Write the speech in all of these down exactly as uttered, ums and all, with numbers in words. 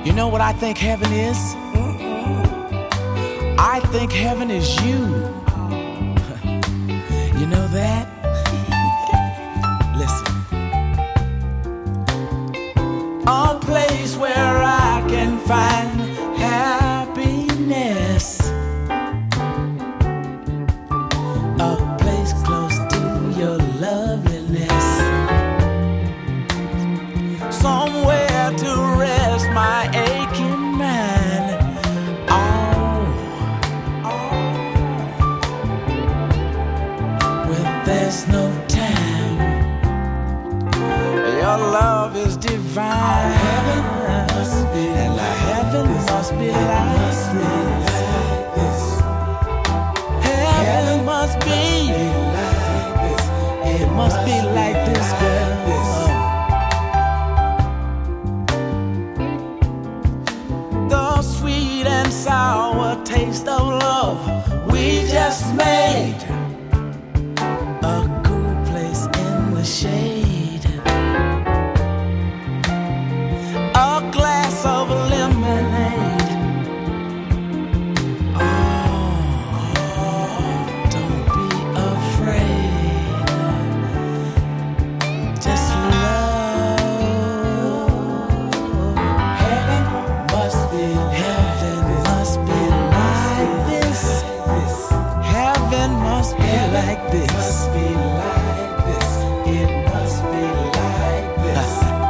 You know what I think heaven is? I think heaven is you. You know that? Listen. A place where I can find happiness. A place close to your loveliness. Somewhere to rest my aching mind. Oh, oh. Where there's no time. Your love is divine. Heaven must be, and like heaven must be like this. Heaven must be like this. It must be like this, girl. The sweet and sour taste of love we just made. A cool place in the shade. A glass of lemonade. Oh, don't be afraid. Just love. Heaven must be, heaven must be like this. Heaven must be like this. Must be like this. It must be like this.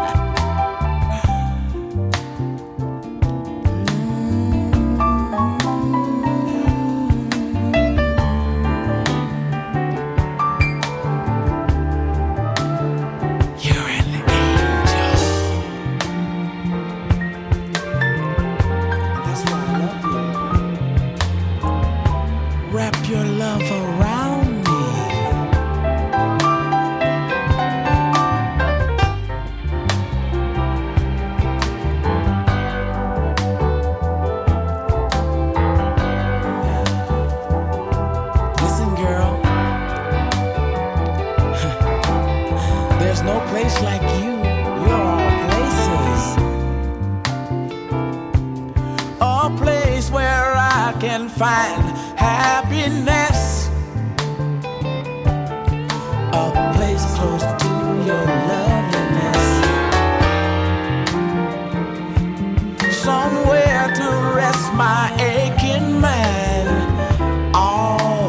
You're an angel. That's why I love you. Wrap your love around me. Listen, girl. There's no place like you. You're all places. A place where I can find happiness. A place close to your loveliness. Somewhere to rest my aching mind. Oh,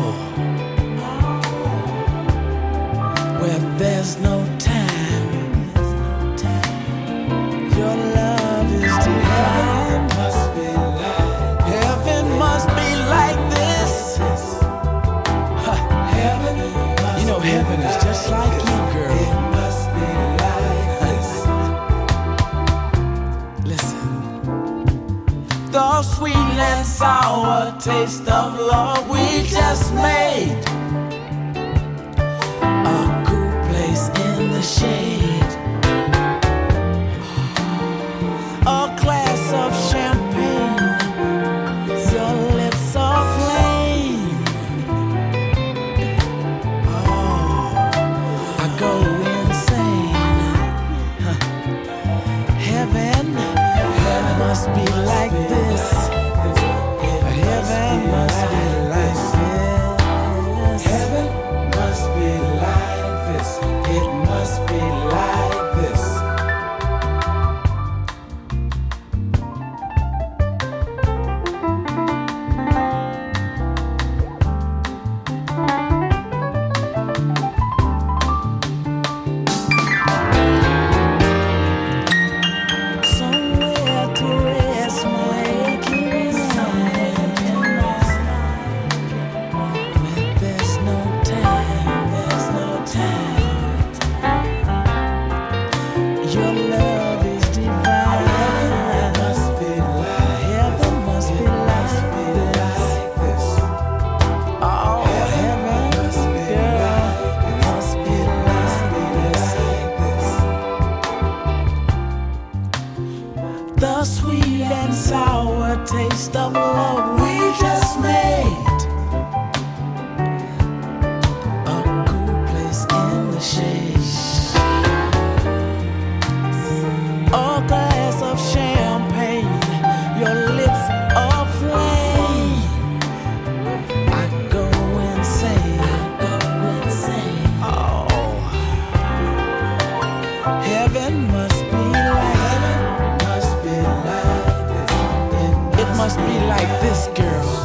where there's no time. Your love is divine. Must be like heaven must be like this. Huh. Heaven, you know heaven is just like you, girl. It must be like this. Listen, the sweet and sour taste of love we just made. A cool place in the shade. A glass of champagne. Your lips are flame. Oh, I go insane. Huh. Heaven, heaven must be like this. Heaven must be like this. Heaven must be like this. It must be like this. Somewhere to rest my aching mind. When there's no time, there's no time. Your love is divine. Heaven must be like, heaven must be like this. Oh, heaven must be like, must be like this. The sweet and sour taste of love we just made. A cool place in the shade. A glass of champagne. must be like this, girl.